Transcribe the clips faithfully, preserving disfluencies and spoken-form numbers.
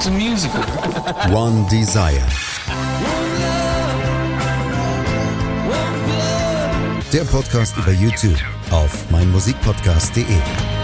it's a musical. One Desire. Der Podcast über YouTube auf meinmusikpodcast punkt de.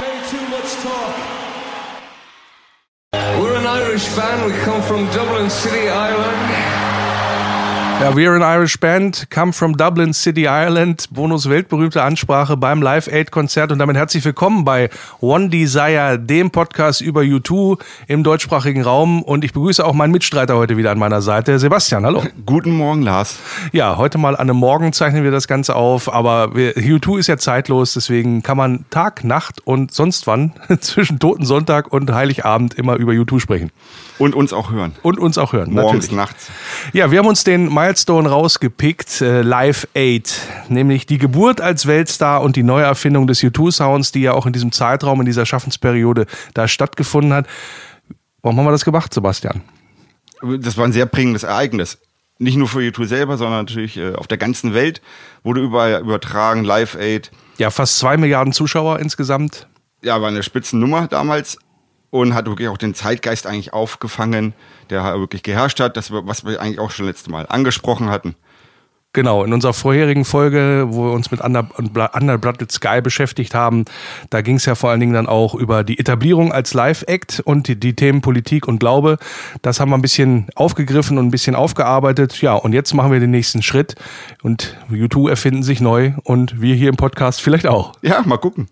We're an Irish band, we come from Dublin City, Ireland. Ja, we're an Irish band, come from Dublin City, Ireland. Bonos weltberühmte Ansprache beim Live-Aid-Konzert und damit herzlich willkommen bei One Desire, dem Podcast über U zwei im deutschsprachigen Raum. Und ich begrüße auch meinen Mitstreiter heute wieder an meiner Seite, Sebastian. Hallo. Guten Morgen, Lars. Ja, heute mal an einem Morgen zeichnen wir das Ganze auf, aber wir, U zwei ist ja zeitlos, deswegen kann man Tag, Nacht und sonst wann zwischen Totensonntag und Heiligabend immer über U zwei sprechen. Und uns auch hören. Und uns auch hören, morgens, natürlich. Nachts. Ja, wir haben uns den Milestone rausgepickt, äh, Live Aid, nämlich die Geburt als Weltstar und die Neuerfindung des U zwei Sounds, die ja auch in diesem Zeitraum, in dieser Schaffensperiode da stattgefunden hat. Warum haben wir das gemacht, Sebastian? Das war ein sehr prägendes Ereignis. Nicht nur für U zwei selber, sondern natürlich äh, auf der ganzen Welt wurde überall übertragen, Live Aid. Ja, fast zwei Milliarden Zuschauer insgesamt. Ja, war eine Spitzennummer damals. Und hat wirklich auch den Zeitgeist eigentlich aufgefangen, der wirklich geherrscht hat, das, was wir eigentlich auch schon letztes Mal angesprochen hatten. Genau, in unserer vorherigen Folge, wo wir uns mit Under, Under Blooded Sky beschäftigt haben, da ging es ja vor allen Dingen dann auch über die Etablierung als Live-Act und die, die Themen Politik und Glaube. Das haben wir ein bisschen aufgegriffen und ein bisschen aufgearbeitet. Ja, und jetzt machen wir den nächsten Schritt und U zwei erfinden sich neu und wir hier im Podcast vielleicht auch. Ja, mal gucken.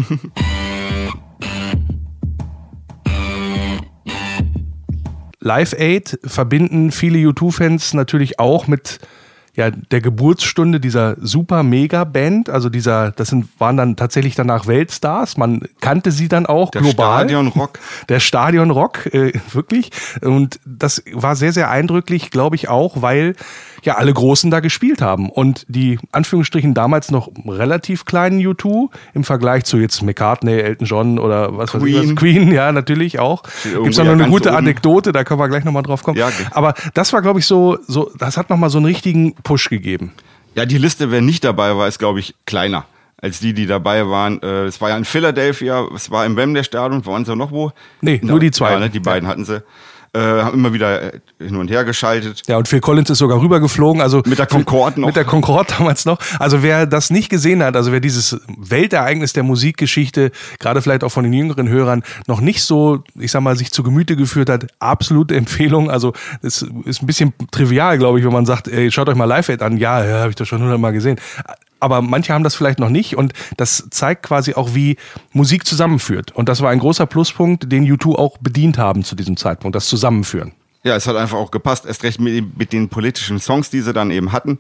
Live Aid verbinden viele U zwei Fans natürlich auch mit ja, der Geburtsstunde dieser Super-Mega-Band. Also dieser, das sind, waren dann tatsächlich danach Weltstars. Man kannte sie dann auch der global. Der Stadionrock. Der Stadionrock, äh, wirklich. Und das war sehr, sehr eindrücklich, glaube ich auch, weil ja alle Großen da gespielt haben. Und die, Anführungsstrichen, damals noch relativ kleinen U zwei im Vergleich zu jetzt McCartney, Elton John oder was weiß ich was. Queen, ja, natürlich auch. Gibt's noch eine gute Anekdote, da können wir gleich nochmal drauf kommen. Ja, okay. Aber das war, glaube ich, so, so, das hat nochmal so einen richtigen Push gegeben. Ja, die Liste, wer nicht dabei war, ist, glaube ich, kleiner als die, die dabei waren. Es war ja in Philadelphia, es war im Wembley Stadion, waren sie noch wo? Nee, nur die zwei. Ja, ne, die beiden hatten sie. Äh, haben immer wieder hin und her geschaltet. Ja, und Phil Collins ist sogar rübergeflogen. Also mit der Concorde noch. Mit der Concorde damals noch. Also wer das nicht gesehen hat, also wer dieses Weltereignis der Musikgeschichte, gerade vielleicht auch von den jüngeren Hörern, noch nicht so, ich sag mal, sich zu Gemüte geführt hat, absolute Empfehlung. Also es ist ein bisschen trivial, glaube ich, wenn man sagt, ey, schaut euch mal Live Aid an. Ja, ja, habe ich doch schon hundertmal gesehen. Aber manche haben das vielleicht noch nicht und das zeigt quasi auch, wie Musik zusammenführt. Und das war ein großer Pluspunkt, den U zwei auch bedient haben zu diesem Zeitpunkt, das Zusammenführen. Ja, es hat einfach auch gepasst, erst recht mit, mit den politischen Songs, die sie dann eben hatten.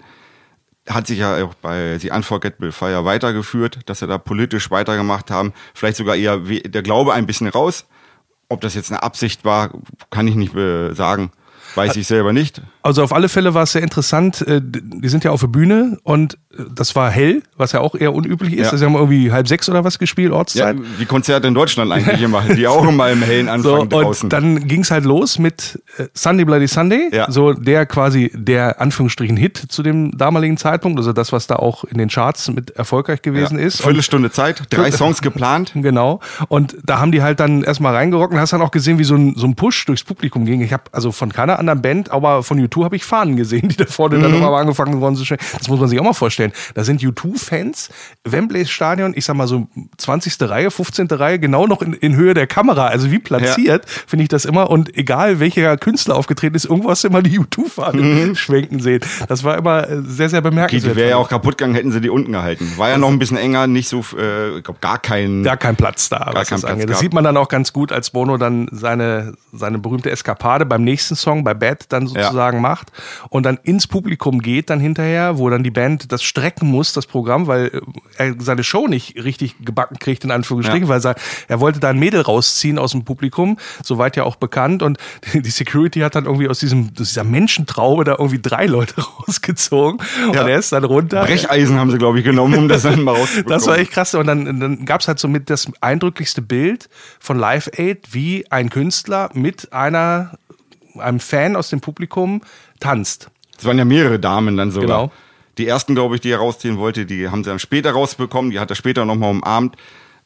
Hat sich ja auch bei The Unforgettable Fire weitergeführt, dass sie da politisch weitergemacht haben. Vielleicht sogar eher der Glaube ein bisschen raus. Ob das jetzt eine Absicht war, kann ich nicht sagen. Weiß ich selber nicht. Also auf alle Fälle war es sehr interessant. Die sind ja auf der Bühne und das war hell, was ja auch eher unüblich ist. Ja. Sie haben irgendwie halb sechs oder was gespielt, Ortszeit. Ja, wie Konzerte in Deutschland eigentlich immer, die auch immer im hellen Anfang so, draußen. Und dann ging es halt los mit Sunday Bloody Sunday, ja. So der quasi der Anführungsstrichen Hit zu dem damaligen Zeitpunkt, also das, was da auch in den Charts mit erfolgreich gewesen ja. ist. Viertelstunde Zeit, drei Songs geplant. Genau. Und da haben die halt dann erstmal reingerockt und hast dann auch gesehen, wie so ein, so ein Push durchs Publikum ging. Ich habe also von keiner anderen Band, aber von U zwei habe ich Fahnen gesehen, die da vorne mhm. dann nochmal angefangen worden zu stellen. Das muss man sich auch mal vorstellen. Da sind U zwei Fans, Wembley Stadion, ich sag mal so zwanzigste Reihe, fünfzehnte Reihe, genau noch in, in Höhe der Kamera, also wie platziert, ja. Finde ich das immer. Und egal welcher Künstler aufgetreten ist, irgendwo hast du immer die U zwei Fahnen mhm. schwenken sehen. Das war immer sehr, sehr bemerkenswert. Okay, die wäre ja auch kaputt gegangen, hätten sie die unten gehalten. War ja noch ein bisschen enger, nicht so, äh, ich glaube, gar kein... Gar kein Platz da. Gar kein Platz das sieht man dann auch ganz gut, als Bono dann seine, seine berühmte Eskapade beim nächsten Song, bei Bad, dann sozusagen ja. macht und dann ins Publikum geht dann hinterher, wo dann die Band das strecken muss, das Programm, weil er seine Show nicht richtig gebacken kriegt, in Anführungsstrichen, ja. weil er wollte da ein Mädel rausziehen aus dem Publikum, soweit ja auch bekannt, und die Security hat dann irgendwie aus diesem aus dieser Menschentraube da irgendwie drei Leute rausgezogen ja. und er ist dann runter. Brecheisen haben sie, glaube ich, genommen, um das dann mal rauszubekommen. Das war echt krass und dann, dann gab es halt so mit das eindrücklichste Bild von Live Aid, wie ein Künstler mit einer einem Fan aus dem Publikum tanzt. Es waren ja mehrere Damen dann sogar. Genau. Die ersten, glaube ich, die er rausziehen wollte, die haben sie dann später rausbekommen. Die hat er später nochmal umarmt.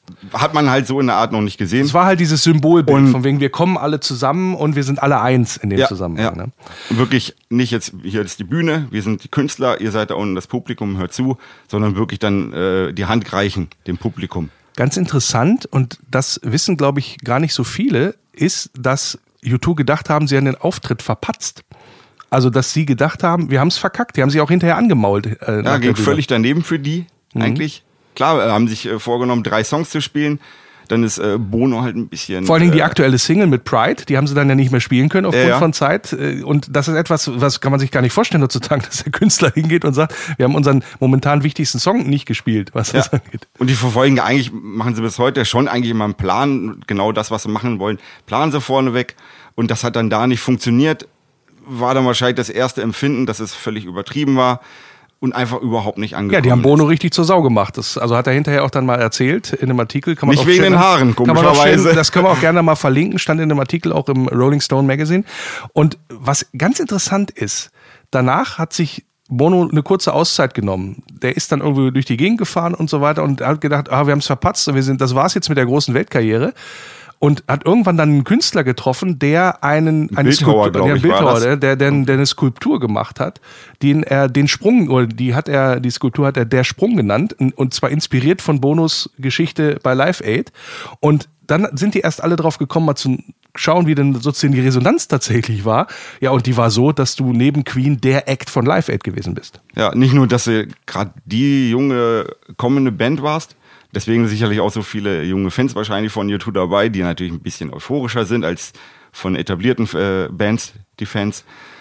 hat man halt so in der Art noch nicht gesehen. Es war halt dieses Symbolbild, und von wegen, wir kommen alle zusammen und wir sind alle eins in dem ja, Zusammenhang. Ja. Ne? Wirklich nicht jetzt, hier ist die Bühne, wir sind die Künstler, ihr seid da unten das Publikum, hört zu, sondern wirklich dann äh, die Hand reichen dem Publikum. Ganz interessant, und das wissen, glaube ich, gar nicht so viele, ist, dass U zwei gedacht haben, sie haben den Auftritt verpatzt. Also, dass sie gedacht haben, wir haben es verkackt. Die haben sich auch hinterher angemault. Äh, Ja, ging völlig daneben für die Mhm. eigentlich. Klar, äh, haben sich äh, vorgenommen, drei Songs zu spielen. Dann ist äh, Bono halt ein bisschen... Vor allen Dingen die äh, aktuelle Single mit Pride, die haben sie dann ja nicht mehr spielen können aufgrund Ja, ja. von Zeit. Äh, Und das ist etwas, was kann man sich gar nicht vorstellen heutzutage, dass der Künstler hingeht und sagt, wir haben unseren momentan wichtigsten Song nicht gespielt, was das Ja. angeht. Und die verfolgen eigentlich, machen sie bis heute schon eigentlich immer einen Plan, genau das, was sie machen wollen, planen sie vorneweg. Und das hat dann da nicht funktioniert. War dann wahrscheinlich das erste Empfinden, dass es völlig übertrieben war und einfach überhaupt nicht angekommen Ja, die haben Bono ist. richtig zur Sau gemacht. Das, also hat er hinterher auch dann mal erzählt in einem Artikel. Kann man Nicht auch wegen schön- den Haaren, kann man auch komischerweise. schön- Das können wir auch gerne mal verlinken, stand in einem Artikel auch im Rolling Stone Magazine. Und was ganz interessant ist, danach hat sich Bono eine kurze Auszeit genommen. Der ist dann irgendwie durch die Gegend gefahren und so weiter und hat gedacht, ah, wir haben es verpatzt, wir sind, das war's jetzt mit der großen Weltkarriere. Und hat irgendwann dann einen Künstler getroffen, der einen, eine Bildhauer, Skulptur, glaub ja, ich, war Bildhauer, das. der, der, der, der eine Skulptur gemacht hat, den er den Sprung, oder die hat er, die Skulptur hat er der Sprung genannt, und zwar inspiriert von Bonos Geschichte bei Live Aid. Und dann sind die erst alle drauf gekommen, mal zu schauen, wie denn sozusagen die Resonanz tatsächlich war. Ja, und die war so, dass du neben Queen der Act von Live Aid gewesen bist. Ja, nicht nur, dass du gerade die junge kommende Band warst, deswegen sicherlich auch so viele junge Fans wahrscheinlich von U zwei dabei, die natürlich ein bisschen euphorischer sind als von etablierten äh, Bands, die Fans.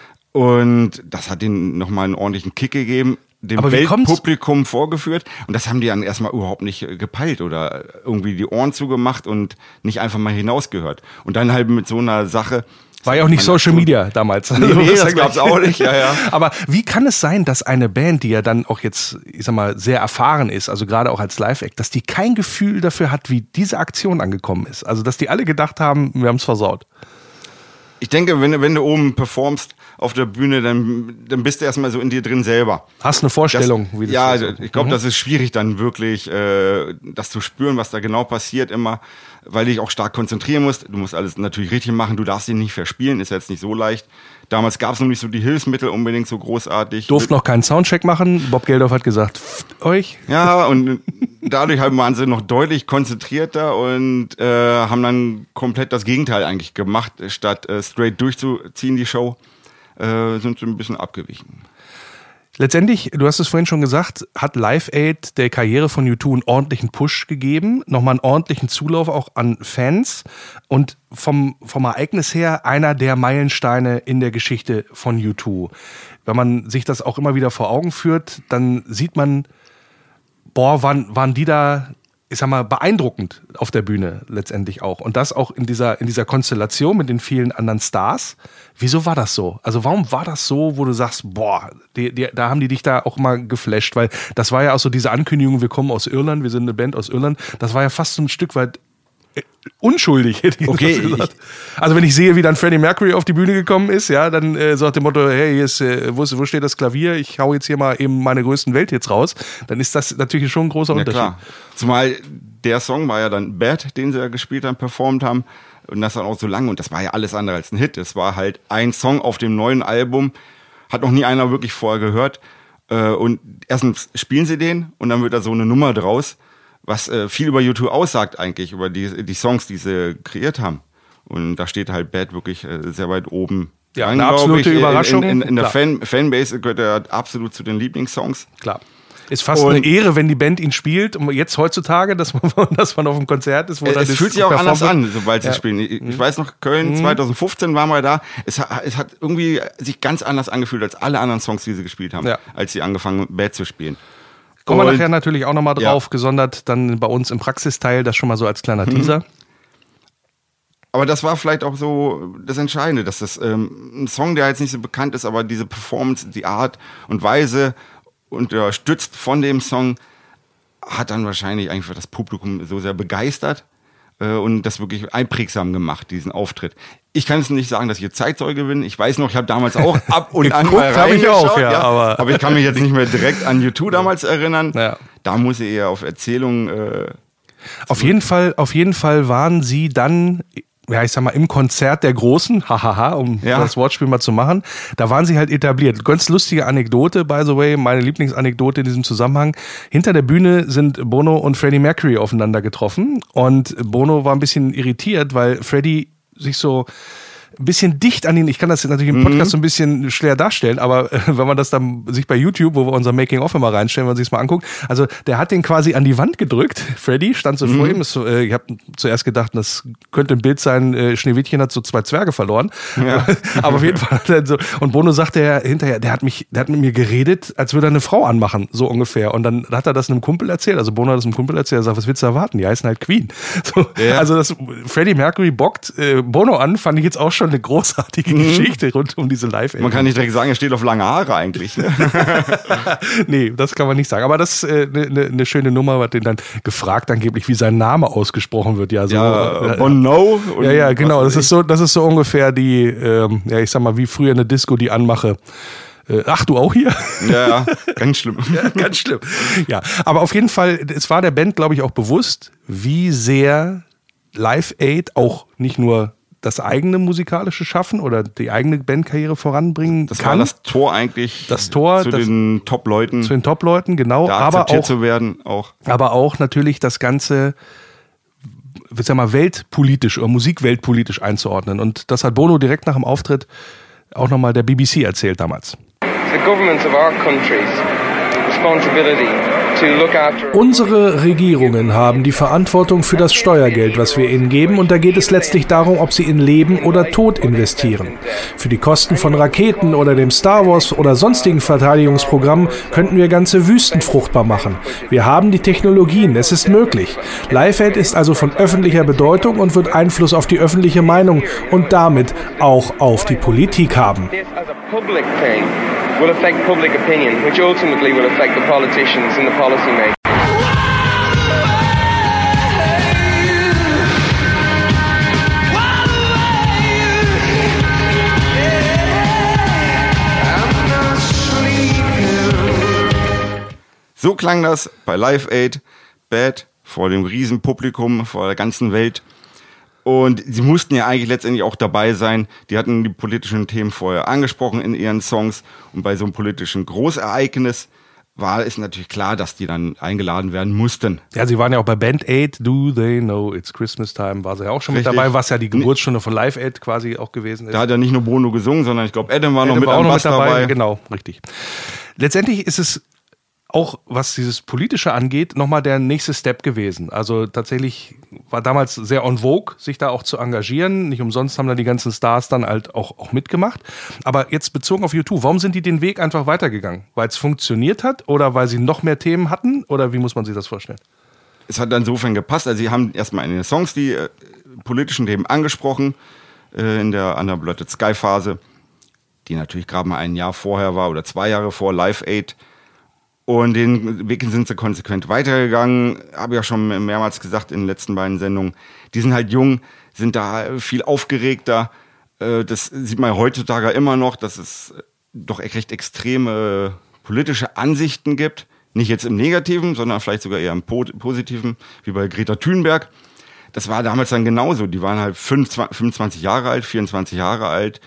Und das hat denen nochmal einen ordentlichen Kick gegeben, dem Aber wie kommt's- Weltpublikum vorgeführt. Und das haben die dann erstmal überhaupt nicht äh, gepeilt oder irgendwie die Ohren zugemacht und nicht einfach mal hinausgehört. Und dann halt mit so einer Sache... War ja auch nicht Man- Social Media damals. Nee, nee, das gab's auch nicht, ja, ja. Aber wie kann es sein, dass eine Band, die ja dann auch jetzt, ich sag mal, sehr erfahren ist, also gerade auch als Live-Act, dass die kein Gefühl dafür hat, wie diese Aktion angekommen ist? Also, dass die alle gedacht haben, wir haben es versaut. Ich denke, wenn, du- wenn du oben performst auf der Bühne, dann, dann bist du erstmal so in dir drin selber. Hast eine Vorstellung, das, wie das ja, ist? ich glaube, Mhm. das ist schwierig dann wirklich, äh, das zu spüren, was da genau passiert immer, weil du dich auch stark konzentrieren musst. Du musst alles natürlich richtig machen, du darfst ihn nicht verspielen, ist jetzt nicht so leicht. Damals gab es noch nicht so die Hilfsmittel unbedingt so großartig. Durften noch keinen Soundcheck machen. Bob Geldof hat gesagt, pfft euch. Ja, und dadurch halt waren sie noch deutlich konzentrierter und äh, haben dann komplett das Gegenteil eigentlich gemacht. Statt äh, straight durchzuziehen, die Show, äh, sind sie ein bisschen abgewichen. Letztendlich, du hast es vorhin schon gesagt, hat Live Aid der Karriere von U zwei einen ordentlichen Push gegeben, nochmal einen ordentlichen Zulauf auch an Fans und vom, vom Ereignis her einer der Meilensteine in der Geschichte von U zwei. Wenn man sich das auch immer wieder vor Augen führt, dann sieht man, boah, waren, waren die da, ich sag mal, beeindruckend auf der Bühne letztendlich auch. Und das auch in dieser, in dieser Konstellation mit den vielen anderen Stars. Wieso war das so? Also warum war das so, wo du sagst, boah, die, die, da haben die dich da auch mal geflasht? Weil das war ja auch so diese Ankündigung, wir kommen aus Irland, wir sind eine Band aus Irland. Das war ja fast so ein Stück weit äh, unschuldig, hätte ich Okay, jetzt gesagt. Also wenn ich sehe, wie dann Freddie Mercury auf die Bühne gekommen ist, ja, dann äh, so nach dem Motto, hey, hier ist, äh, wo, ist, wo steht das Klavier? Ich hau jetzt hier mal eben meine größten Welthits raus. Dann ist das natürlich schon ein großer Ja, Unterschied. klar. Zumal der Song war ja dann Bad, den sie ja gespielt haben, performt haben. Und das dann auch so lange. Und das war ja alles andere als ein Hit. Es war halt ein Song auf dem neuen Album. Hat noch nie einer wirklich vorher gehört. Äh, Und erstens spielen sie den und dann wird da so eine Nummer draus, was äh, viel über U zwei aussagt eigentlich, über die, die Songs, die sie kreiert haben. Und da steht halt Bad wirklich äh, sehr weit oben. Ja, dran, eine glaub absolute ich. Überraschung. In, in, in der Klar. Fan, Fanbase gehört er absolut zu den Lieblingssongs. Klar. Ist fast Und- eine Ehre, wenn die Band ihn spielt. Und jetzt heutzutage, dass man, dass man auf einem Konzert ist, wo dann Es das fühlt sich auch anders performt an, sobald sie Ja. Mhm. spielen. Ich, ich weiß noch, Köln zwanzig fünfzehn waren wir da. Es, ha- es hat irgendwie sich ganz anders angefühlt als alle anderen Songs, die sie gespielt haben, Ja. als sie angefangen haben, Bad zu spielen. Kommen wir Und- nachher natürlich auch nochmal drauf, Ja. gesondert dann bei uns im Praxisteil, das schon mal so als kleiner Teaser. Aber das war vielleicht auch so das Entscheidende, dass das ähm, ein Song, der jetzt nicht so bekannt ist, aber diese Performance, die Art und Weise unterstützt von dem Song, hat dann wahrscheinlich einfach das Publikum so sehr begeistert äh, und das wirklich einprägsam gemacht, diesen Auftritt. Ich kann es nicht sagen, dass ich jetzt Zeitzeuge bin. Ich weiß noch, ich habe damals auch ab und an Geguckt mal hab ich reingeschaut, auch, ja, aber- aber ich kann mich jetzt nicht mehr direkt an U zwei damals erinnern. Ja. Da muss ich eher auf Erzählungen äh, Auf jeden Fall, auf jeden Fall waren sie dann, ja, ich sag mal, im Konzert der Großen, hahaha, um ja. das Wortspiel mal zu machen, da waren sie halt etabliert. Ganz lustige Anekdote, by the way, meine Lieblingsanekdote in diesem Zusammenhang. Hinter der Bühne sind Bono und Freddie Mercury aufeinander getroffen und Bono war ein bisschen irritiert, weil Freddie sich so ein bisschen dicht an ihn, ich kann das natürlich im Podcast mhm. so ein bisschen schwer darstellen, aber äh, wenn man das dann sich bei YouTube, wo wir unser Making-of immer reinstellen, wenn man sich das mal anguckt, also der hat den quasi an die Wand gedrückt, Freddy stand so mhm. vor ihm, das, äh, ich habe zuerst gedacht, das könnte ein Bild sein, äh, Schneewittchen hat so zwei Zwerge verloren, ja. aber auf jeden Fall hat er so, und Bono sagte er hinterher, der hat mich, der hat mit mir geredet, als würde er eine Frau anmachen, so ungefähr, und dann hat er das einem Kumpel erzählt, also Bono hat das einem Kumpel erzählt, er sagt, was willst du erwarten, die heißen halt Queen. So, ja. Also das Freddie Mercury bockt äh, Bono an, fand ich jetzt auch schon eine großartige mhm. Geschichte rund um diese Live-Aid. Man kann nicht direkt sagen, er steht auf lange Haare eigentlich. Ne? Nee, das kann man nicht sagen. Aber das ist eine äh, ne, ne schöne Nummer, hat den dann gefragt angeblich, wie sein Name ausgesprochen wird. Ja, so, ja äh, Bono. Ja, ja, genau. Das ist so, das ist so ungefähr die, ähm, ja, ich sag mal, wie früher eine Disco, die anmache. Ach, du auch hier? Ja, ja, ganz schlimm. Ja, ganz schlimm. Ja, aber auf jeden Fall, es war der Band, glaube ich, auch bewusst, wie sehr Live-Aid auch nicht nur das eigene musikalische Schaffen oder die eigene Bandkarriere voranbringen das kann. Das war das Tor eigentlich das Tor, zu das, den Top-Leuten. Zu den Top-Leuten, genau. Da aber akzeptiert auch, zu werden auch. Aber auch natürlich das Ganze, ich sag mal, weltpolitisch oder musikweltpolitisch einzuordnen. Und das hat Bono direkt nach dem Auftritt auch nochmal der B B C erzählt damals. The governments of our countries responsibility to look after. Unsere Regierungen haben die Verantwortung für das Steuergeld, was wir ihnen geben, und da geht es letztlich darum, ob sie in Leben oder Tod investieren. Für die Kosten von Raketen oder dem Star Wars oder sonstigen Verteidigungsprogrammen könnten wir ganze Wüsten fruchtbar machen. Wir haben die Technologien, es ist möglich. Live-Aid ist also von öffentlicher Bedeutung und wird Einfluss auf die öffentliche Meinung und damit auch auf die Politik haben. Public thing will affect public opinion, which ultimately will affect the politicians and the policymakers. So klang das bei Live-Aid, Bad, vor dem Riesenpublikum, vor der ganzen Welt. Und sie mussten ja eigentlich letztendlich auch dabei sein. Die hatten die politischen Themen vorher angesprochen in ihren Songs. Und bei so einem politischen Großereignis war es natürlich klar, dass die dann eingeladen werden mussten. Ja, sie waren ja auch bei Band Aid, Do They Know It's Christmas Time, war sie ja auch schon Richtig. mit dabei, was ja die Geburtsstunde von Live Aid quasi auch gewesen ist. Da hat ja nicht nur Bono gesungen, sondern ich glaube, Adam war Adam noch mit war auch am noch Bass mit dabei. dabei. Genau, richtig. Letztendlich ist es auch, was dieses Politische angeht, nochmal der nächste Step gewesen. Also tatsächlich war damals sehr en vogue, sich da auch zu engagieren. Nicht umsonst haben da die ganzen Stars dann halt auch, auch mitgemacht. Aber jetzt bezogen auf U zwei, warum sind die den Weg einfach weitergegangen? Weil es funktioniert hat oder weil sie noch mehr Themen hatten? Oder wie muss man sich das vorstellen? Es hat insofern gepasst. Also sie haben erstmal in den Songs die äh, politischen Themen angesprochen, äh, in der Underblooded Sky Phase, die natürlich gerade mal ein Jahr vorher war oder zwei Jahre vor Live Aid. Und den Weg sind sie konsequent weitergegangen. Habe ja schon mehrmals gesagt in den letzten beiden Sendungen. Die sind halt jung, sind da viel aufgeregter. Das sieht man heutzutage immer noch, dass es doch recht extreme politische Ansichten gibt. Nicht jetzt im Negativen, sondern vielleicht sogar eher im Positiven, wie bei Greta Thunberg. Das war damals dann genauso. Die waren halt fünfundzwanzig Jahre alt, vierundzwanzig Jahre alt.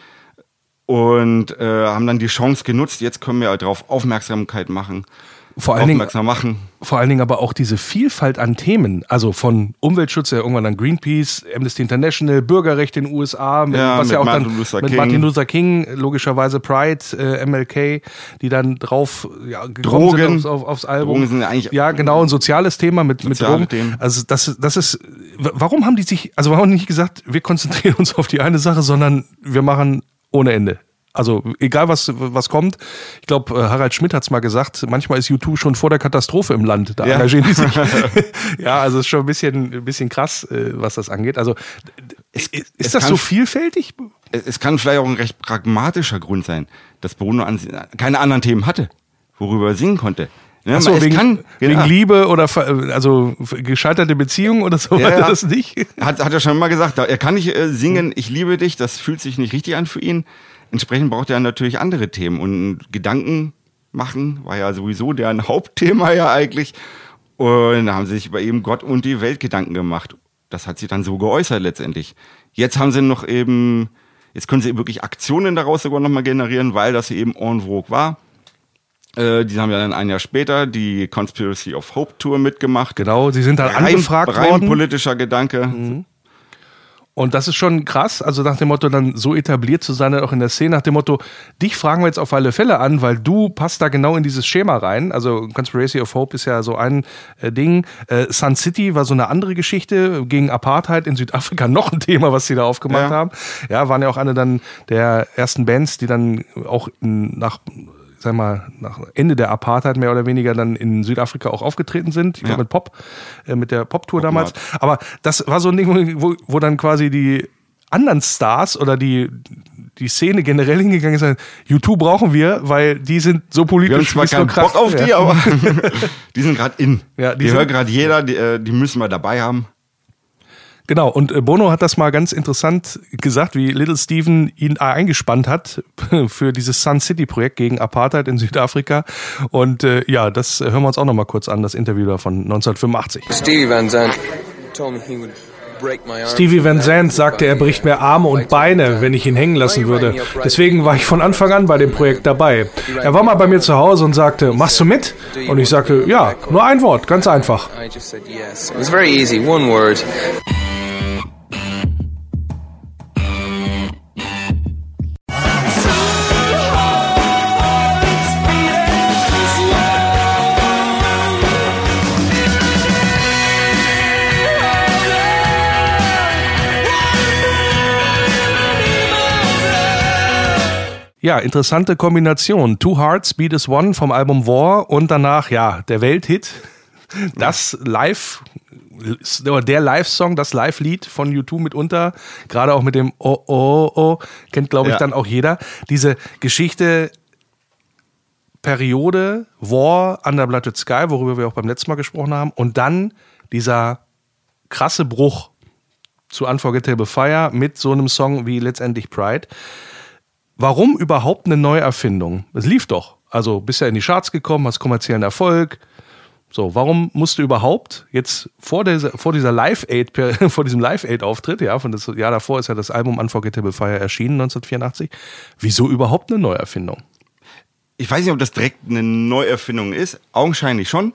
Und äh, haben dann die Chance genutzt, jetzt können wir darauf Aufmerksamkeit machen, vor allen aufmerksam Dingen, machen. Vor allen Dingen aber auch diese Vielfalt an Themen, also von Umweltschutz, ja irgendwann dann Greenpeace, Amnesty International, Bürgerrechte in den U S A, mit, ja, was mit ja auch Martin dann Luther mit King. Martin Luther King, logischerweise Pride, äh, M L K, die dann drauf ja, gekommen Drogen, sind aufs, auf, aufs Album. Drogen sind eigentlich ja, genau, ein soziales Thema mit, mit Drogen. Themen. Also das, das ist, warum haben die sich, also warum haben die nicht gesagt, wir konzentrieren uns auf die eine Sache, sondern wir machen ohne Ende. Also egal, was was kommt. Ich glaube, Harald Schmidt hat es mal gesagt, manchmal ist U zwei schon vor der Katastrophe im Land. Da ja. engagieren die sich. Ja, also es ist schon ein bisschen, ein bisschen krass, was das angeht. Also es, ist es das kann, so vielfältig? Es kann vielleicht auch ein recht pragmatischer Grund sein, dass Bono an, keine anderen Themen hatte, worüber er singen konnte. Ja, Ach so, es wegen, kann, wegen ja. Liebe oder also gescheiterte Beziehungen oder so ja, weiter das nicht? Hat, hat er schon mal gesagt, er kann nicht äh, singen, ich liebe dich, das fühlt sich nicht richtig an für ihn. Entsprechend braucht er natürlich andere Themen und Gedanken machen war ja sowieso deren Hauptthema ja eigentlich. Und da haben sie sich über eben Gott und die Welt Gedanken gemacht. Das hat sich dann so geäußert letztendlich. Jetzt haben sie noch eben, jetzt können sie wirklich Aktionen daraus sogar nochmal generieren, weil das eben en vogue war. Äh, die haben ja dann ein Jahr später die Conspiracy of Hope Tour mitgemacht. Genau, sie sind dann rein, angefragt rein worden. politischer Gedanke. Mhm. Und das ist schon krass, also nach dem Motto, dann so etabliert zu sein, auch in der Szene, nach dem Motto, dich fragen wir jetzt auf alle Fälle an, weil du passt da genau in dieses Schema rein. Also Conspiracy of Hope ist ja so ein äh, Ding. Äh, Sun City war so eine andere Geschichte, gegen Apartheid in Südafrika, noch ein Thema, was sie da aufgemacht ja. haben. Ja, waren ja auch eine dann der ersten Bands, die dann auch nach... sag mal, nach Ende der Apartheid mehr oder weniger dann in Südafrika auch aufgetreten sind. Ich glaube ja. mit Pop, äh, mit der Pop-Tour damals. Aber das war so ein Ding, wo, wo dann quasi die anderen Stars oder die, die Szene generell hingegangen ist, U zwei brauchen wir, weil die sind so politisch. Wir haben zwar keinen Bock auf die, ja. aber die sind gerade in. Ja, die die sind, hört gerade jeder, die, die müssen wir dabei haben. Genau, und Bono hat das mal ganz interessant gesagt, wie Little Steven ihn eingespannt hat für dieses Sun City-Projekt gegen Apartheid in Südafrika. Und äh, ja, das hören wir uns auch noch mal kurz an, das Interview da von neunzehnhundertfünfundachtzig. Stevie Van Zandt told me he would break my arm. Stevie Van Zandt sagte, er bricht mir Arme und Beine, wenn ich ihn hängen lassen würde. Deswegen war ich von Anfang an bei dem Projekt dabei. Er war mal bei mir zu Hause und sagte, machst du mit? Und ich sagte, ja, nur ein Wort, ganz einfach. I just said yes. It was very easy, one word. Ja, interessante Kombination. Two Hearts Beat as One vom Album War und danach, ja, der Welthit. Das Live, der Live-Song, das Live-Lied von U zwei mitunter, gerade auch mit dem Oh, oh, oh, kennt, glaube ich, ja. dann auch jeder. Diese Geschichte, Periode, War, Under Blooded Sky, worüber wir auch beim letzten Mal gesprochen haben, und dann dieser krasse Bruch zu Unforgettable Fire mit so einem Song wie letztendlich Pride. Warum überhaupt eine Neuerfindung? Es lief doch. Also bist ja in die Charts gekommen, hast kommerziellen Erfolg. So, warum musst du überhaupt jetzt vor dieser, vor dieser Live-Aid, vor diesem Live-Aid-Auftritt, ja, von das Jahr davor ist ja das Album Unforgettable Fire erschienen, neunzehnhundertvierundachtzig. Wieso überhaupt eine Neuerfindung? Ich weiß nicht, ob das direkt eine Neuerfindung ist. Augenscheinlich schon.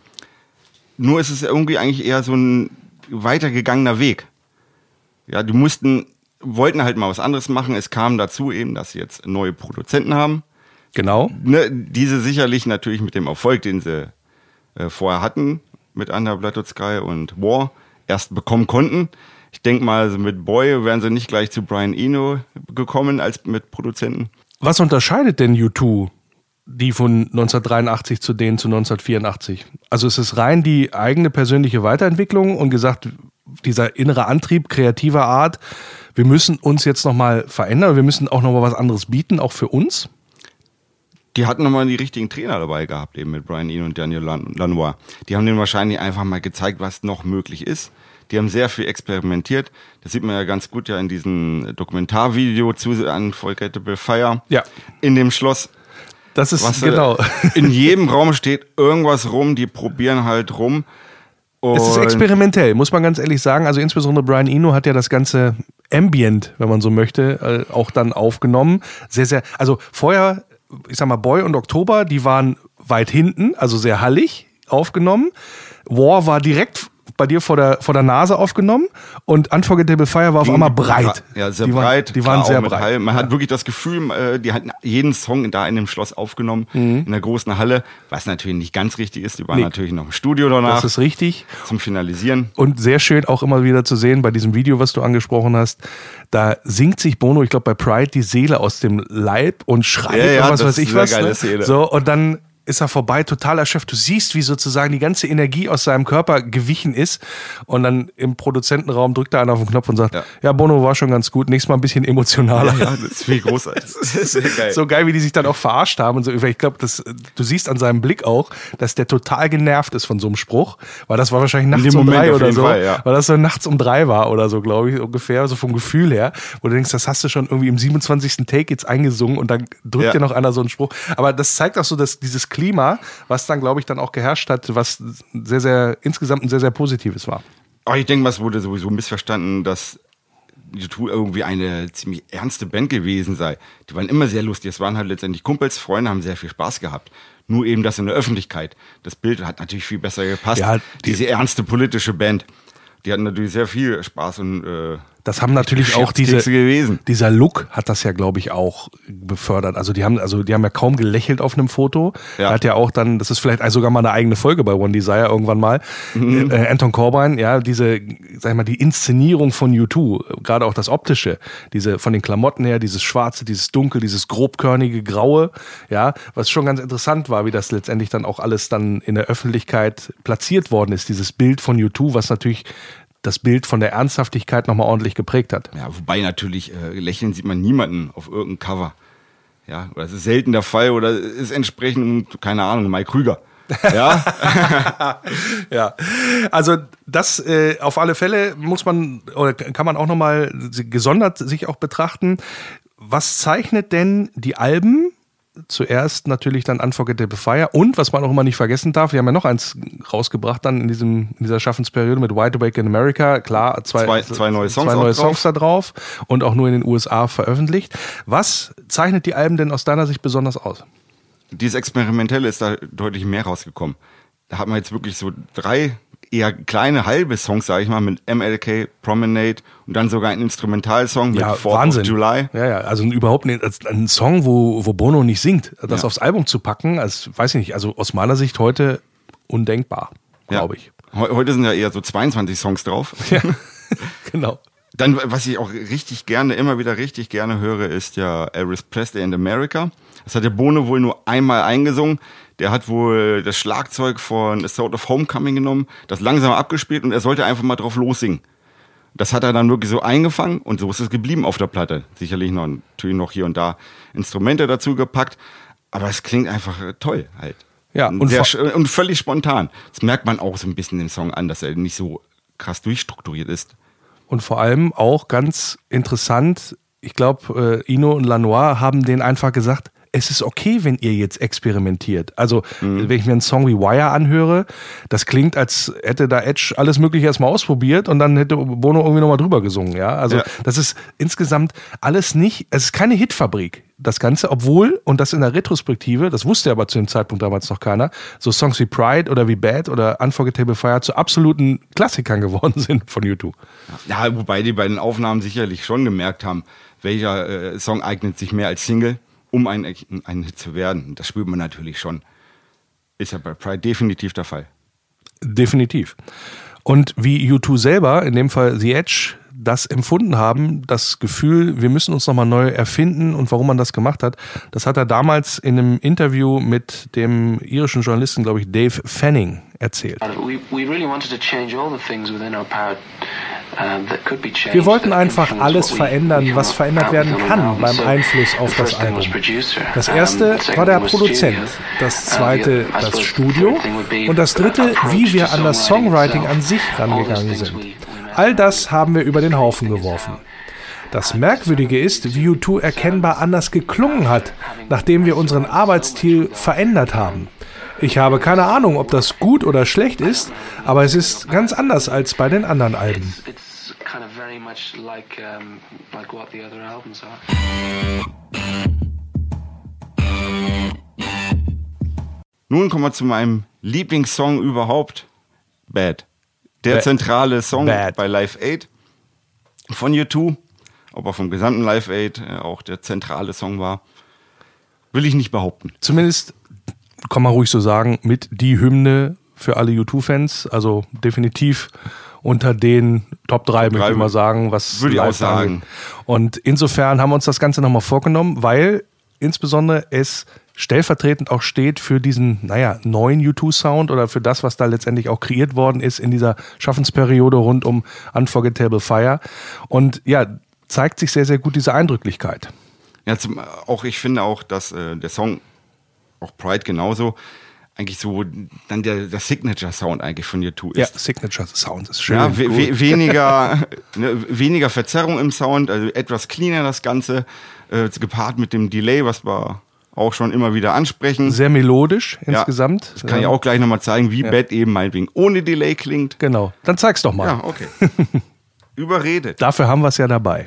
Nur ist es irgendwie eigentlich eher so ein weitergegangener Weg. Ja, die mussten, wollten halt mal was anderes machen. Es kam dazu eben, dass sie jetzt neue Produzenten haben. Genau. Ne, diese sicherlich natürlich mit dem Erfolg, den sie äh, vorher hatten, mit Under Blooded Sky und War, erst bekommen konnten. Ich denke mal, also mit Boy wären sie nicht gleich zu Brian Eno gekommen als mit Produzenten. Was unterscheidet denn U zwei, die von neunzehnhundertdreiundachtzig zu denen zu neunzehnhundertvierundachtzig? Also ist es rein die eigene persönliche Weiterentwicklung und gesagt, dieser innere Antrieb kreativer Art, wir müssen uns jetzt nochmal verändern, wir müssen auch nochmal was anderes bieten, auch für uns? Die hatten nochmal die richtigen Trainer dabei gehabt, eben mit Brian Eno und Daniel Lanois. Die haben denen wahrscheinlich einfach mal gezeigt, was noch möglich ist. Die haben sehr viel experimentiert. Das sieht man ja ganz gut ja in diesem Dokumentarvideo zu Unforgettable Fire. Ja. In dem Schloss. Das ist, was, genau. In jedem Raum steht irgendwas rum, die probieren halt rum. Und es ist experimentell, muss man ganz ehrlich sagen. Also insbesondere Brian Eno hat ja das ganze Ambient, wenn man so möchte, auch dann aufgenommen. Sehr, sehr, also vorher, ich sag mal, Boy und Oktober, die waren weit hinten, also sehr hallig aufgenommen. War war direkt bei dir vor der, vor der Nase aufgenommen und Unforgettable Fire war auf einmal breit. Ja, sehr die breit. Waren, die waren sehr breit. Hall. Man ja. hat wirklich das Gefühl, äh, die hatten jeden Song da in dem Schloss aufgenommen, mhm. in der großen Halle, was natürlich nicht ganz richtig ist. Die waren nee. natürlich noch im Studio danach. Das ist richtig. Zum Finalisieren. Und sehr schön auch immer wieder zu sehen bei diesem Video, was du angesprochen hast, da singt sich Bono, ich glaube bei Pride, die Seele aus dem Leib und schreit ja, ja, und was weiß ich was. Geile ne? Szene. So, und dann ist er vorbei, total erschöpft. Du siehst, wie sozusagen die ganze Energie aus seinem Körper gewichen ist. Und dann im Produzentenraum drückt er einer auf den Knopf und sagt, ja, ja Bono war schon ganz gut, nächstes Mal ein bisschen emotionaler. Ja, ja, das ist viel großartig. Das ist sehr geil. So geil, wie die sich dann auch verarscht haben. Und so. Ich glaube, du siehst an seinem Blick auch, dass der total genervt ist von so einem Spruch. Weil das war wahrscheinlich nachts um drei oder so. Fall, ja. Weil das so nachts um drei war oder so, glaube ich, ungefähr, so vom Gefühl her. Wo du denkst, das hast du schon irgendwie im siebenundzwanzigsten Take jetzt eingesungen und dann drückt ja. dir noch einer so einen Spruch. Aber das zeigt auch so, dass dieses Klima, was dann, glaube ich, dann auch geherrscht hat, was sehr, sehr, insgesamt ein sehr, sehr positives war. Aber ich denke mal, es wurde sowieso missverstanden, dass U zwei irgendwie eine ziemlich ernste Band gewesen sei. Die waren immer sehr lustig. Es waren halt letztendlich Kumpels, Freunde, haben sehr viel Spaß gehabt. Nur eben das in der Öffentlichkeit. Das Bild hat natürlich viel besser gepasst. Ja, die, Diese ernste politische Band. Die hatten natürlich sehr viel Spaß und äh, das haben natürlich auch diese, gewesen. dieser Look hat das ja, glaube ich, auch befördert. Also die haben, also die haben ja kaum gelächelt auf einem Foto. Ja. Er hat ja auch dann, das ist vielleicht sogar mal eine eigene Folge bei One Desire irgendwann mal. Mhm. Äh, Anton Corbijn, ja, diese, sag ich mal, die Inszenierung von U zwei, gerade auch das Optische, diese von den Klamotten her, dieses Schwarze, dieses Dunkel, dieses grobkörnige Graue, ja, was schon ganz interessant war, wie das letztendlich dann auch alles dann in der Öffentlichkeit platziert worden ist. Dieses Bild von U zwei, was natürlich das Bild von der Ernsthaftigkeit nochmal ordentlich geprägt hat. Ja, wobei natürlich äh, lächeln sieht man niemanden auf irgendeinem Cover. Ja, oder es ist selten der Fall oder ist entsprechend, keine Ahnung, Mike Krüger. Ja, ja. Also das äh, auf alle Fälle muss man oder kann man auch nochmal gesondert sich auch betrachten. Was zeichnet denn die Alben? Zuerst natürlich dann Unforgettable Fire und, was man auch immer nicht vergessen darf, wir haben ja noch eins rausgebracht dann in, diesem, in dieser Schaffensperiode mit Wide Awake in America, klar, zwei, zwei, zwei neue Songs, zwei neue drauf. Songs da drauf und auch nur in den U S A veröffentlicht. Was zeichnet die Alben denn aus deiner Sicht besonders aus? Dieses Experimentelle ist da deutlich mehr rausgekommen. Da hat man jetzt wirklich so drei eher kleine halbe Songs, sage ich mal, mit M L K, Promenade und dann sogar ein Instrumentalsong mit ja, fourth Wahnsinn. of July. Ja, ja, also überhaupt nicht, ein Song, wo, wo Bono nicht singt, das ja. aufs Album zu packen, als, weiß ich nicht, also aus meiner Sicht heute undenkbar, glaube ja. ich. Heute sind ja eher so zweiundzwanzig Songs drauf. Ja, genau. Dann, was ich auch richtig gerne, immer wieder richtig gerne höre, ist ja Elvis Presley in America. Das hat der Bono wohl nur einmal eingesungen. Der hat wohl das Schlagzeug von A Sort of Homecoming genommen, das langsam abgespielt und er sollte einfach mal drauf lossingen. Das hat er dann wirklich so eingefangen und so ist es geblieben auf der Platte. Sicherlich noch, natürlich noch hier und da Instrumente dazu gepackt, aber es klingt einfach toll halt. Ja, und, Sehr, und völlig spontan. Das merkt man auch so ein bisschen im Song an, dass er nicht so krass durchstrukturiert ist. Und vor allem auch ganz interessant, ich glaube, äh, Eno und Lanois haben denen einfach gesagt, es ist okay, wenn ihr jetzt experimentiert. Also, mhm. wenn ich mir einen Song wie Wire anhöre, das klingt, als hätte da Edge alles Mögliche erstmal ausprobiert und dann hätte Bono irgendwie nochmal drüber gesungen. Ja, also, ja. das ist insgesamt alles nicht, es ist keine Hitfabrik, das Ganze, obwohl, und das in der Retrospektive, das wusste aber zu dem Zeitpunkt damals noch keiner, so Songs wie Pride oder wie Bad oder Unforgettable Fire zu absoluten Klassikern geworden sind von U zwei. Ja, wobei die bei den Aufnahmen sicherlich schon gemerkt haben, welcher äh, Song eignet sich mehr als Single, um ein, ein Hit zu werden. Das spürt man natürlich schon. Ist ja bei Pride definitiv der Fall. Definitiv. Und wie U zwei selber, in dem Fall The Edge, das empfunden haben, das Gefühl, wir müssen uns nochmal neu erfinden und warum man das gemacht hat, das hat er damals in einem Interview mit dem irischen Journalisten, glaube ich, Dave Fanning erzählt. Wir wollten einfach alles verändern, was verändert werden kann beim Einfluss auf das Album. Das erste war der Produzent, das zweite das Studio und das dritte, wie wir an das Songwriting an sich rangegangen sind. All das haben wir über den Haufen geworfen. Das Merkwürdige ist, wie U zwei erkennbar anders geklungen hat, nachdem wir unseren Arbeitsstil verändert haben. Ich habe keine Ahnung, ob das gut oder schlecht ist, aber es ist ganz anders als bei den anderen Alben. Nun kommen wir zu meinem Lieblingssong überhaupt, Bad. Der Bad. zentrale Song Bad. bei Live Aid von U zwei, ob er vom gesamten Live Aid auch der zentrale Song war, will ich nicht behaupten. Zumindest, kann man ruhig so sagen, mit die Hymne für alle U zwei-Fans, also definitiv unter den Top drei, möchte ich mal sagen, was würde ich auch sagen. Und insofern haben wir uns das Ganze nochmal vorgenommen, weil insbesondere es stellvertretend auch steht für diesen, naja, neuen U zwei-Sound oder für das, was da letztendlich auch kreiert worden ist in dieser Schaffensperiode rund um Unforgettable Fire. Und ja, zeigt sich sehr, sehr gut diese Eindrücklichkeit. Ja, zum, auch ich finde auch, dass äh, der Song, auch Pride genauso, eigentlich so dann der, der Signature-Sound eigentlich von U zwei ist. Ja, Signature-Sound ist schön. Ja, we- we- weniger, ne, weniger Verzerrung im Sound, also etwas cleaner das Ganze, äh, gepaart mit dem Delay, was wir auch schon immer wieder ansprechen. Sehr melodisch Ja, insgesamt. Das kann ich auch gleich nochmal zeigen, wie Ja. Bad eben meinetwegen ohne Delay klingt. Genau, dann zeig's doch mal. Ja, okay. Überredet. Dafür haben wir es ja dabei.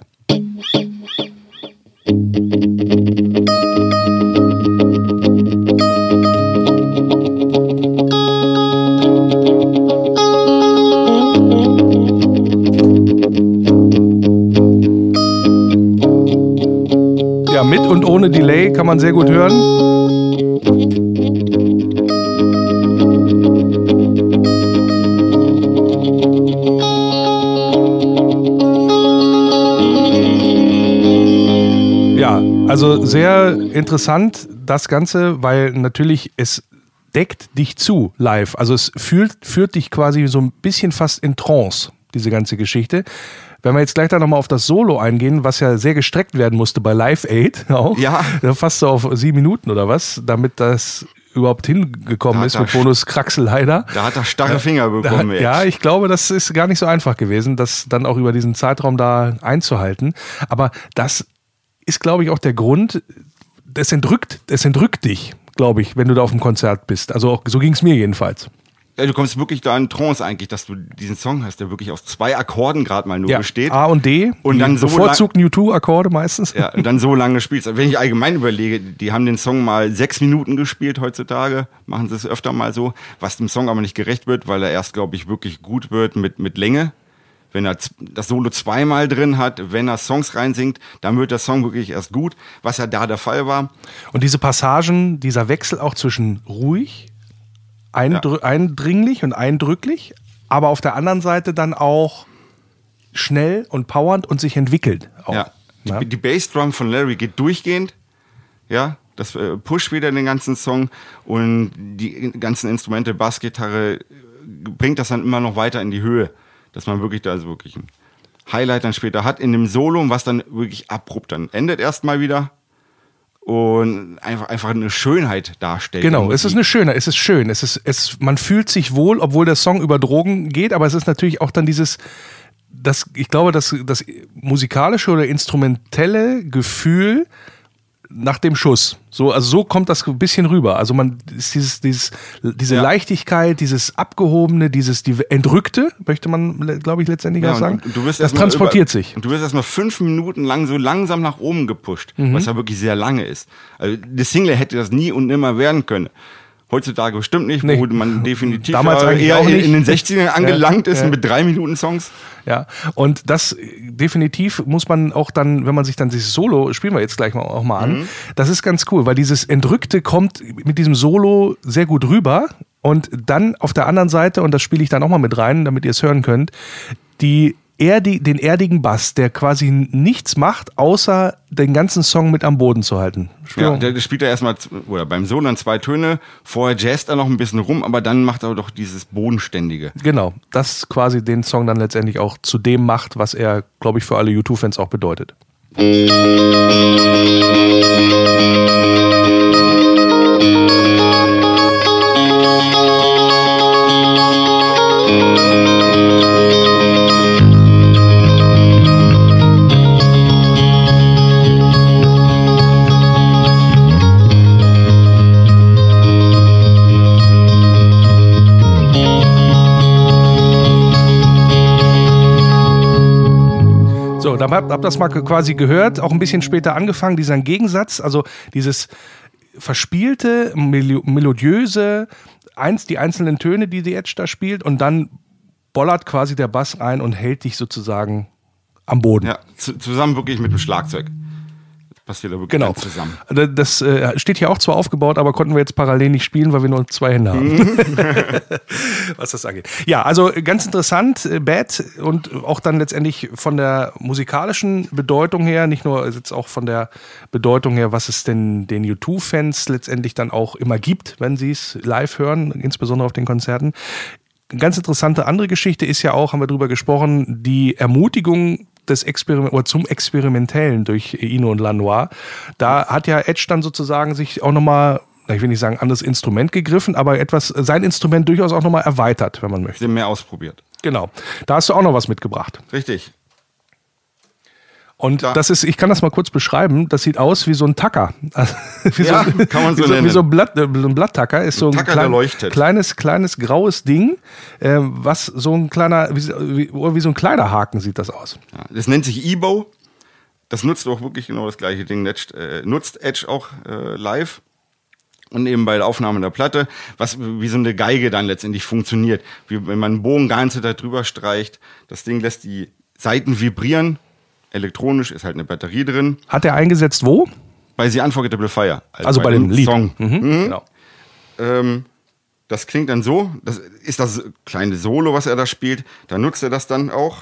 Ja, mit und ohne Delay kann man sehr gut hören. Ja, also sehr interessant das Ganze, weil natürlich es deckt dich zu live. Also es fühlt, führt dich quasi so ein bisschen fast in Trance, diese ganze Geschichte. Wenn wir jetzt gleich da nochmal auf das Solo eingehen, was ja sehr gestreckt werden musste bei Live Aid auch. Ja. Fast so auf sieben Minuten oder was, damit das überhaupt hingekommen Da ist hat mit er- Bonus Kraxel leider. Da hat er starre Finger Da, bekommen. jetzt. ja, ich glaube, das ist gar nicht so einfach gewesen, das dann auch über diesen Zeitraum da einzuhalten. Aber das ist, glaube ich, auch der Grund, das entrückt, das entrückt dich, glaube ich, wenn du da auf dem Konzert bist. Also auch, so ging es mir jedenfalls. Ja, du kommst wirklich da in Trance eigentlich, dass du diesen Song hast, der wirklich aus zwei Akkorden gerade mal nur Ja, besteht. A und D, Und die dann so bevorzugten U zwei Akkorde meistens. Ja, und dann so lange spielst. Wenn ich allgemein überlege, die haben den Song mal sechs Minuten gespielt heutzutage, machen sie es öfter mal so, was dem Song aber nicht gerecht wird, weil er erst, glaube ich, wirklich gut wird mit, mit Länge. Wenn er z- das Solo zweimal drin hat, wenn er Songs reinsingt, dann wird der Song wirklich erst gut, was ja da der Fall war. Und diese Passagen, dieser Wechsel auch zwischen ruhig, eindr- eindringlich und eindrücklich, aber auf der anderen Seite dann auch schnell und powernd und sich entwickelt. Auch. Ja. Ja. Die, die Bassdrum von Larry geht durchgehend. Ja, das äh, pusht wieder den ganzen Song und die ganzen Instrumente, Bassgitarre, äh, bringt das dann immer noch weiter in die Höhe, dass man wirklich da also wirklich ein Highlight dann später hat in dem Solo, was dann wirklich abrupt dann endet erstmal wieder und einfach, einfach eine Schönheit darstellt. Genau, der es ist Musik. eine schöne, es ist schön, es ist, es, man fühlt sich wohl, obwohl der Song über Drogen geht, aber es ist natürlich auch dann dieses, das, ich glaube, das, das musikalische oder instrumentelle Gefühl nach dem Schuss. So, also so kommt das ein bisschen rüber. Also man ist dieses, dieses, diese Ja. Leichtigkeit, dieses Abgehobene, dieses die Entrückte, möchte man, glaube ich, letztendlich Ja, auch sagen. und, und du wirst das erst mal transportiert über, sich. Und du wirst erstmal fünf Minuten lang so langsam nach oben gepusht, Mhm. was ja wirklich sehr lange ist. Also die Single hätte das nie und nimmer werden können. Heutzutage bestimmt nicht, Nee. wo man definitiv Damals ja eigentlich eher auch in, nicht. in den sechzigern angelangt Ja, ist ja. mit drei Minuten Songs. Ja, und das äh, definitiv muss man auch dann, wenn man sich dann dieses Solo, spielen wir jetzt gleich mal auch mal an, das ist ganz cool, weil dieses Entrückte kommt mit diesem Solo sehr gut rüber und dann auf der anderen Seite, und das spiele ich dann auch mal mit rein, damit ihr es hören könnt, die erdi den erdigen Bass, der quasi nichts macht, außer den ganzen Song mit am Boden zu halten. Ja, der, der spielt ja erstmal, z- oder beim Solo dann zwei Töne, vorher jazzt er noch ein bisschen rum, aber dann macht er doch dieses Bodenständige. Genau, das quasi den Song dann letztendlich auch zu dem macht, was er, glaube ich, für alle U zwei Fans auch bedeutet. So, dann hab, hab das mal quasi gehört, auch ein bisschen später angefangen, dieser Gegensatz, also dieses verspielte, melo melodiöse, eins, die einzelnen Töne, die die Edge da spielt, und dann bollert quasi der Bass rein und hält dich sozusagen am Boden. Ja, zu, zusammen wirklich mit dem Schlagzeug. Das passiert da wirklich Genau. ganz zusammen. Das äh, steht hier auch zwar aufgebaut, aber konnten wir jetzt parallel nicht spielen, weil wir nur zwei Hände haben. Was das angeht. Ja, also ganz interessant, äh, Bad, und auch dann letztendlich von der musikalischen Bedeutung her, nicht nur jetzt auch von der Bedeutung her, was es denn den U zwei Fans letztendlich dann auch immer gibt, wenn sie es live hören, insbesondere auf den Konzerten. Eine ganz interessante andere Geschichte ist ja auch, haben wir drüber gesprochen, die Ermutigung des Experiment oder zum Experimentellen durch Eno und Lanois. Da hat ja Edge dann sozusagen sich auch nochmal, ich will nicht sagen anderes Instrument gegriffen, aber etwas, sein Instrument durchaus auch nochmal erweitert, wenn man möchte. Sie haben mehr ausprobiert. Genau. Da hast du auch noch was mitgebracht. Richtig. Und da. das ist, ich kann das mal kurz beschreiben, das sieht aus wie so ein Tacker. wie Ja, so, kann man so wie so, nennen. wie so ein Blatt, äh, so ein Blatttacker ist so ein, Tacker, der klein, leuchtet. kleines, kleines graues Ding, äh, was so ein kleiner, wie, wie, wie so ein Kleiderhaken sieht das aus. Ja, das nennt sich E-Bow. Das nutzt auch wirklich genau das gleiche Ding. Nutzt, äh, nutzt Edge auch äh, live. Und eben bei der Aufnahme der Platte, was wie so eine Geige dann letztendlich funktioniert. Wie wenn man einen Bogen ganz da drüber streicht. Das Ding lässt die Saiten vibrieren. Elektronisch ist halt eine Batterie drin. Hat er eingesetzt wo? Bei The Unforgettable Fire. Also bei, bei dem Lied. Song. Mhm, mhm. Genau. Ähm, das klingt dann so. Das ist das kleine Solo, was er da spielt. Da nutzt er das dann auch.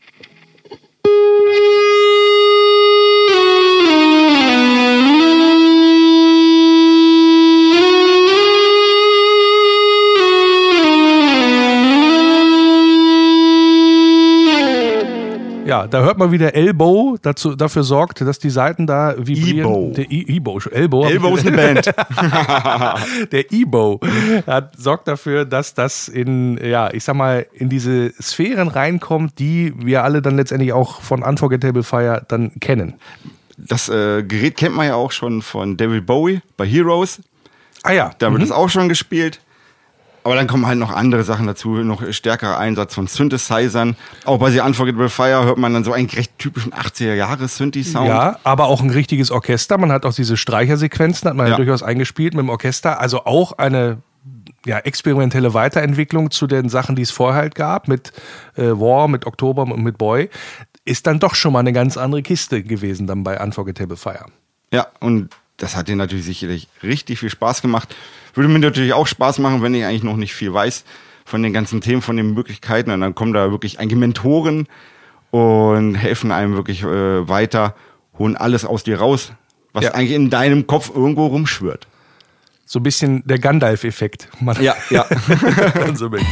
Ja, da hört man, wie der Elbow dazu, dafür sorgt, dass die Saiten da vibrieren. E-Bow. Der E- E-Bow. Elbow. Elbow ist eine Band. Der E-Bow hat, sorgt dafür, dass das in, ja, ich sag mal, in diese Sphären reinkommt, die wir alle dann letztendlich auch von Unforgettable Fire dann kennen. Das äh, Gerät kennt man ja auch schon von David Bowie bei Heroes. Ah ja. Da wird mhm. es auch schon gespielt. Aber dann kommen halt noch andere Sachen dazu, noch stärkerer Einsatz von Synthesizern. Auch bei The Unforgettable Fire hört man dann so einen recht typischen achtziger-Jahre-Synthi-Sound. Ja, aber auch ein richtiges Orchester. Man hat auch diese Streichersequenzen, hat man ja, Ja. durchaus eingespielt mit dem Orchester. Also auch eine ja, experimentelle Weiterentwicklung zu den Sachen, die es vorher halt gab, mit äh, War, mit Oktober und mit Boy. Ist dann doch schon mal eine ganz andere Kiste gewesen dann bei Unforgettable Fire. Ja, und das hat dir natürlich sicherlich richtig viel Spaß gemacht. Würde mir natürlich auch Spaß machen, wenn ich eigentlich noch nicht viel weiß von den ganzen Themen, von den Möglichkeiten. Und dann kommen da wirklich einige Mentoren und helfen einem wirklich äh, weiter, holen alles aus dir raus, was Ja. eigentlich in deinem Kopf irgendwo rumschwirrt. So ein bisschen der Gandalf-Effekt. Man- Ja, ja. Und so mit.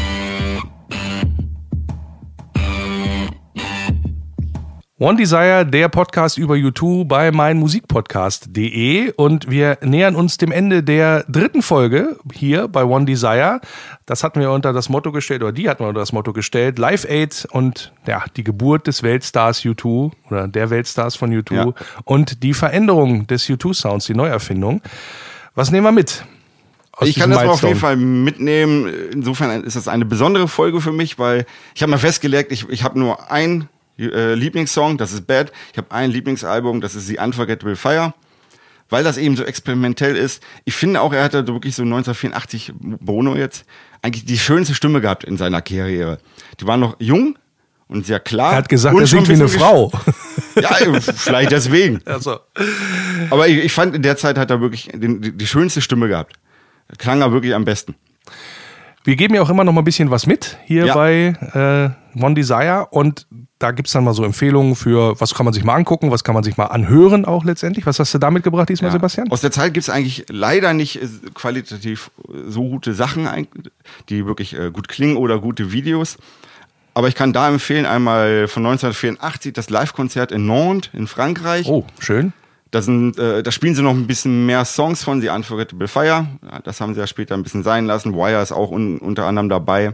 One Desire, der Podcast über U zwei bei meinmusikpodcast punkt de, und wir nähern uns dem Ende der dritten Folge hier bei One Desire. Das hatten wir unter das Motto gestellt, oder die hatten wir unter das Motto gestellt, Live Aid und ja, die Geburt des Weltstars U zwei oder der Weltstars von U zwei Ja. und die Veränderung des U zwei Sounds, die Neuerfindung. Was nehmen wir mit? aus Ich kann diesem das mal auf Milestone? jeden Fall mitnehmen. Insofern ist das eine besondere Folge für mich, weil ich habe mal festgelegt, ich, ich habe nur ein äh, Lieblingssong, das ist Bad. Ich habe ein Lieblingsalbum, das ist The Unforgettable Fire. Weil das eben so experimentell ist. Ich finde auch, er hatte wirklich so neunzehnhundertvierundachtzig, Bono jetzt, eigentlich die schönste Stimme gehabt in seiner Karriere. Die war noch jung und sehr klar. Er hat gesagt, und er schon singt wie eine bisschen Frau. gesch- Ja, vielleicht deswegen. Also, Aber ich, ich fand, in der Zeit hat er wirklich den, die, die schönste Stimme gehabt. Klang er wirklich am besten. wir geben ja auch immer noch mal ein bisschen was mit hier Ja. bei äh, One Desire, und da gibt's dann mal so Empfehlungen für, was kann man sich mal angucken, was kann man sich mal anhören auch letztendlich. Was hast du da mitgebracht diesmal, Ja. Sebastian? Aus der Zeit gibt's eigentlich leider nicht äh, qualitativ äh, so gute Sachen, eig- die wirklich äh, gut klingen oder gute Videos. Aber ich kann da empfehlen, einmal von neunzehnhundertvierundachtzig das Live-Konzert in Nantes in Frankreich. Oh, schön. Da, sind, äh, da spielen sie noch ein bisschen mehr Songs von The Unforgettable Fire. Ja, das haben sie ja später ein bisschen sein lassen. Wire ist auch un, unter anderem dabei.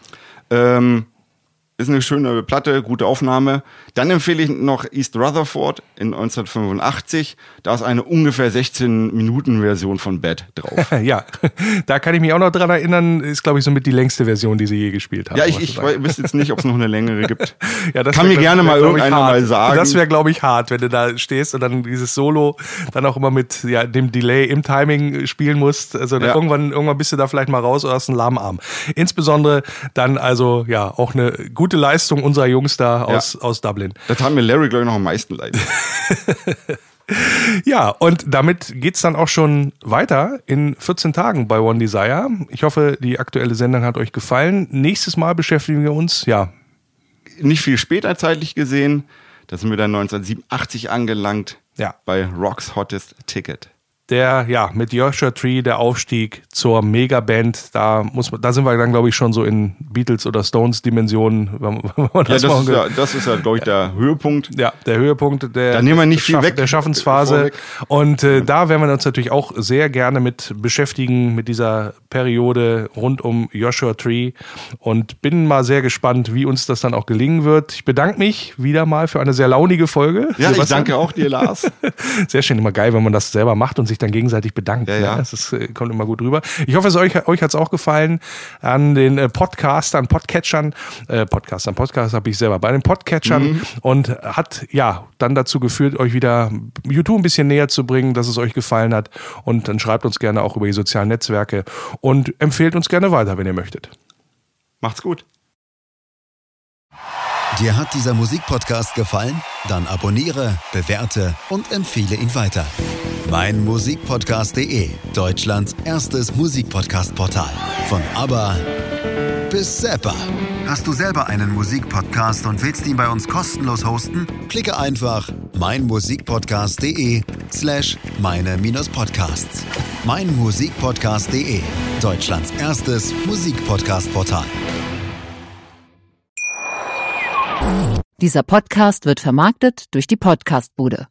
Ähm, ist eine schöne Platte, gute Aufnahme. Dann empfehle ich noch East Rutherford in neunzehnhundertfünfundachtzig. Da ist eine ungefähr sechzehn Minuten Version von Bad drauf. Ja, da kann ich mich auch noch dran erinnern, ist glaube ich somit die längste Version, die sie je gespielt haben. Ja, ich, was ich du sagst. wüsste jetzt nicht, ob es noch eine längere gibt. Ja, das Kann wär, mir gerne wär, mal glaub ich, irgendeiner hart. mal sagen. Das wäre, glaube ich, hart, wenn du da stehst und dann dieses Solo dann auch immer mit ja, dem Delay im Timing spielen musst. Also Ja. irgendwann, irgendwann bist du da vielleicht mal raus oder hast einen lahmen Arm. Insbesondere dann also ja auch eine gute Leistung unserer Jungs da aus, aus Dublin. Das hat mir Larry, glaube ich, noch am meisten leid. Ja, und damit geht's dann auch schon weiter in vierzehn Tagen bei One Desire. Ich hoffe, die aktuelle Sendung hat euch gefallen. Nächstes Mal beschäftigen wir uns, ja, Nicht viel später zeitlich gesehen. Da sind wir dann neunzehnhundertsiebenundachtzig angelangt. Ja. Bei Rock's Hottest Ticket. der, ja, mit Joshua Tree, der Aufstieg zur Megaband, da muss man, da sind wir dann, glaube ich, schon so in Beatles- oder Stones-Dimensionen. Wenn man das ja, das, ist ge- ja, das ist ja, glaube ich, der Höhepunkt. Ja, der Höhepunkt der, da nehmen wir nicht viel Schaff- weg, der Schaffensphase. vorweg. Und äh, da werden wir uns natürlich auch sehr gerne mit beschäftigen, mit dieser Periode rund um Joshua Tree. Und bin mal sehr gespannt, wie uns das dann auch gelingen wird. Ich bedanke mich wieder mal für eine sehr launige Folge. Ja, Sebastian. ich danke auch dir, Lars. Sehr schön, immer geil, wenn man das selber macht und sich dann gegenseitig bedankt. Ja, ja. Ne? Das ist, kommt immer gut rüber. Ich hoffe, es euch, euch hat es auch gefallen an den äh, Podcastern, Podcatchern, äh, Podcastern, Podcast habe ich selber bei den Podcatchern mhm. und hat ja dann dazu geführt, euch wieder YouTube ein bisschen näher zu bringen, dass es euch gefallen hat. Und dann schreibt uns gerne auch über die sozialen Netzwerke und empfehlt uns gerne weiter, wenn ihr möchtet. Macht's gut. Dir hat dieser Musikpodcast gefallen? Dann abonniere, bewerte und empfehle ihn weiter. mein Musikpodcast punkt de, Deutschlands erstes Musikpodcast-Portal. Von ABBA bis Zappa. Hast du selber einen Musikpodcast und willst ihn bei uns kostenlos hosten? Klicke einfach meinmusikpodcast punkt de slash meine-podcasts. mein Musikpodcast punkt de, Deutschlands erstes Musikpodcast-Portal. Dieser Podcast wird vermarktet durch die Podcastbude.